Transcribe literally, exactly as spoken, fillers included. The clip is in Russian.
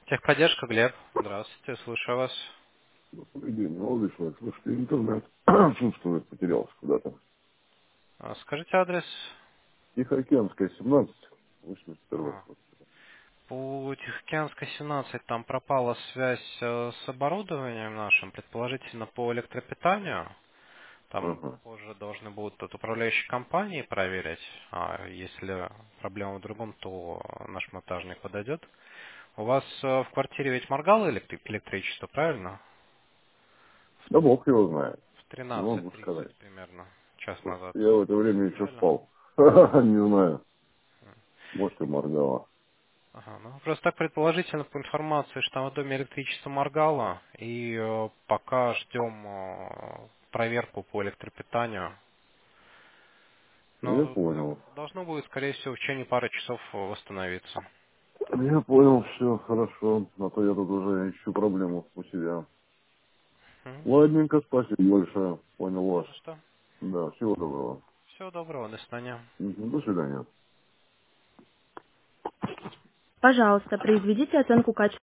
Техподдержка, Глеб. Здравствуйте, слушаю вас. Добрый день, молодой человек. Слушайте, интернет чувствует, потерялся куда-то. А, Скажите адрес. Тихоокеанская, семнадцать, восемьдесят первый. А, По Тихоокеанской семнадцать там пропала связь э, с оборудованием нашим, предположительно по электропитанию. Там Ага. позже должны будут от управляющей компании проверить. А если проблема в другом, то наш монтажник подойдет. У вас э, в квартире ведь моргало электри- электричество, правильно? Да бог его знает. В Не тринадцать могу сказать. тридцать примерно, час Слушайте, назад. я в это время еще Правильно? спал. Не знаю. Может, и моргала. Ага, ну, просто так предположительно по информации, что там в доме электричество моргало, и э, пока ждем э, проверку по электропитанию. Я Но понял. должно будет, скорее всего, в течение пары часов э, восстановиться. Я понял, все хорошо. А то я тут уже ищу проблему у себя. Мгм. Ладненько, спасибо большое. Понял Не вас. за что. Да, всего доброго. Всего доброго, до свидания. Мгм, до свидания. Пожалуйста, произведите оценку качества.